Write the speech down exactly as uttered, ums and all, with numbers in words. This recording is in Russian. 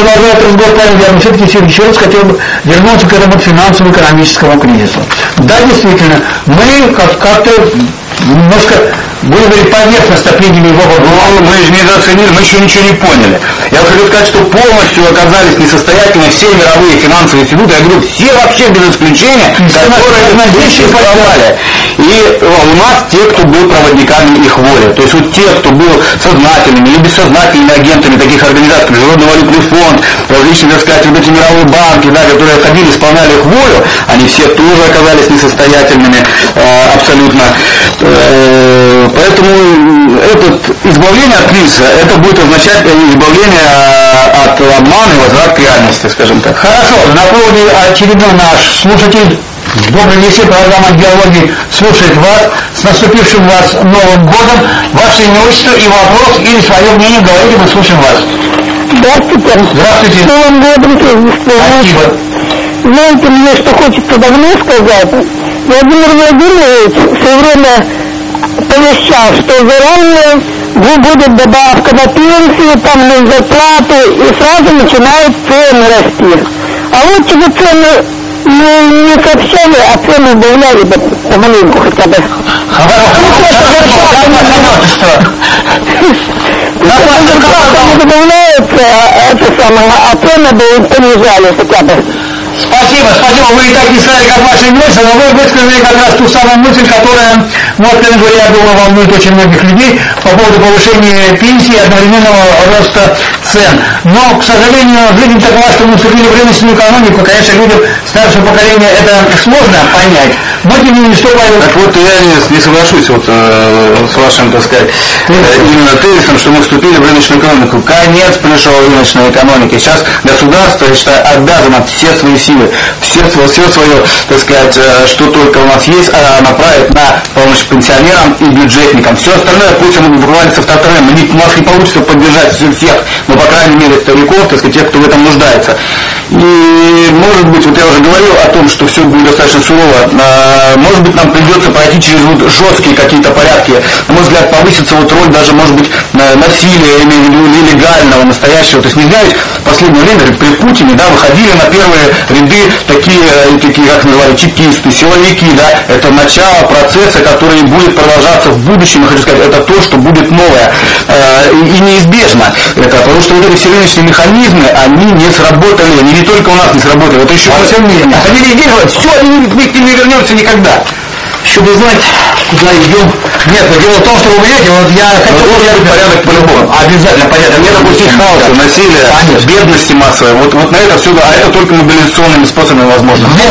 продолжает разговор, я все-таки еще раз хотел бы вернуться к этому финансово-экономическому кризису. Да, действительно, мы как-то немножко, будем говорить, поверхностно приняли его. Ну, мы же недооценили, мы еще ничего не поняли. Я хочу сказать, что полностью оказались несостоятельны все мировые финансовые институты, я говорю, все вообще без исключения, которые на здесь пропали. И у нас те, кто был проводниками их воли. То есть вот те, кто был сознательными или бессознательными агентами таких организаций, как Международный валютный фонд, различные, так сказать, вот эти мировые банки, да, которые ходили, исполняли их волю, они все тоже оказались несостоятельными э, абсолютно. Э, поэтому это избавление от кризиса, это будет означать избавление от обмана и возврат к реальности, скажем так. Хорошо, на проводе очередной наш слушатель. Добрый вечер, программа «Диалоги» слушает вас. С наступившим вас Новым годом. Ваше имя, отчество и вопрос, или свое мнение говорите, мы слушаем вас. Здравствуйте. Здравствуйте. С Новым годом, спасибо. Знаете, мне что хочется давно сказать. Владимир Владимирович в свое время повещал, что заранее будет добавка на пенсию, там на зарплату, и сразу начинают цены расти. А вот чего цены не, не сообщали, а цены добавляли бы помаленьку хотя бы. Зарплата не добавляется, это самое, а цены бы понижали хотя бы. Спасибо, спасибо. Вы и так не сказали, как ваши мысли, но вы высказали как раз ту самую мысль, которая, ну, откровенно говоря, я думаю, волнует очень многих людей по поводу повышения пенсии и одновременного роста цен. Но, к сожалению, жизнь такова, что мы вступили в рыночную экономику. Конечно, людям старшего поколения это сложно понять. Но тем не менее, что поэтому... Так вот, я не, не соглашусь вот, э, с вашим, так сказать, э, именно тезисом, что мы вступили в рыночную экономику. Конец пришел рыночной экономики. Сейчас государство, я считаю, обязано все свои силы, все, все свое, так сказать, что только у нас есть, направить на помощь пенсионерам и бюджетникам. Все остальное пусть оно вывалится вторым. У нас не получится поддержать всех, но, по крайней мере, стариков, так сказать, тех, кто в этом нуждается. И, может быть, вот я уже говорил о том, что все будет достаточно сурово. Может быть, нам придется пройти через вот жесткие какие-то порядки. На мой взгляд, повысится вот роль даже, может быть, насилия, нелегального, настоящего. То есть, не знаю, в последнее время при Путине, да, выходили на первые ряды такие, такие, как называли, чекисты, силовики, да, это начало процесса, который будет продолжаться в будущем, я хочу сказать, это то, что будет новое э, и неизбежно, это, потому что вот эти все рыночные механизмы, они не сработали, они не только у нас не сработали, это еще во всем мире, они везде говорят, все, они не, не вернется никогда. Чтобы знать, куда идем. Нет, но дело в том, что вы понимаете, вот я хотел бы порядок по-любому. Обязательно порядок. Не допустить хаоса, насилия, бедности массовой. Вот, вот на это все, а это только мобилизационными способами возможно. Но